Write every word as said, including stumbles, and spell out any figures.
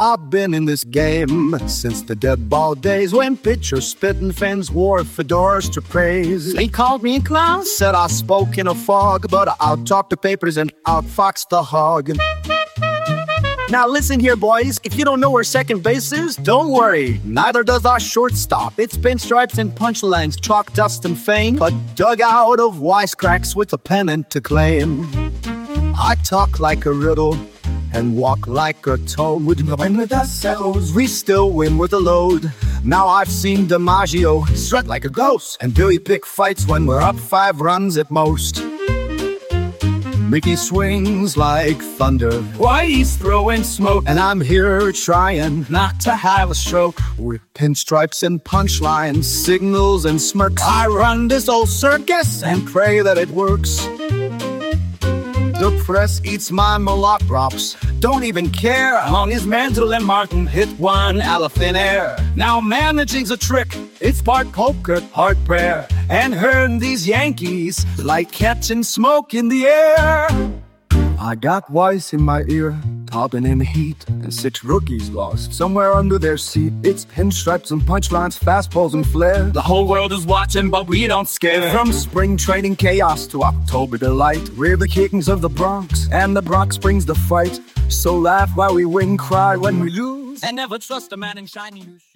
I've been in this game since the dead ball days, when pitchers spit and fans wore fedoras to praise. They called me a clown, said I spoke in a fog, but I out-talked the papers and out-foxed the hog. Now listen here, boys, if you don't know where second base is, don't worry, neither does our shortstop. It's pinstripes and punchlines, chalk, dust, and fame, but dug out of wisecracks with a pennant to claim. I talk like a riddle and walk like a toad. With the wind with ourselves, we still win with a load. Now I've seen DiMaggio strut like a ghost, and Billy pick fights when we're up five runs at most. Mickey swings like thunder, why he's throwing smoke, and I'm here trying not to have a stroke. With pinstripes and punchlines, signals and smirks, I run this old circus and pray that it works. The press eats my malacrops, don't even care. Long as Mantle and Martin hit one out of thin air. Now managing's a trick, it's part poker, part prayer. And herding these Yankees like catching smoke in the air. I got Weiss in my ear, topping in the heat, and six rookies lost somewhere under their seat. It's pinstripes and punchlines, fastballs and flair. The whole world is watching, but we don't scare. From spring training chaos to October delight, we're the kings of the Bronx, and the Bronx brings the fight. So laugh while we win, cry when we lose, and never trust a man in shiny shoes.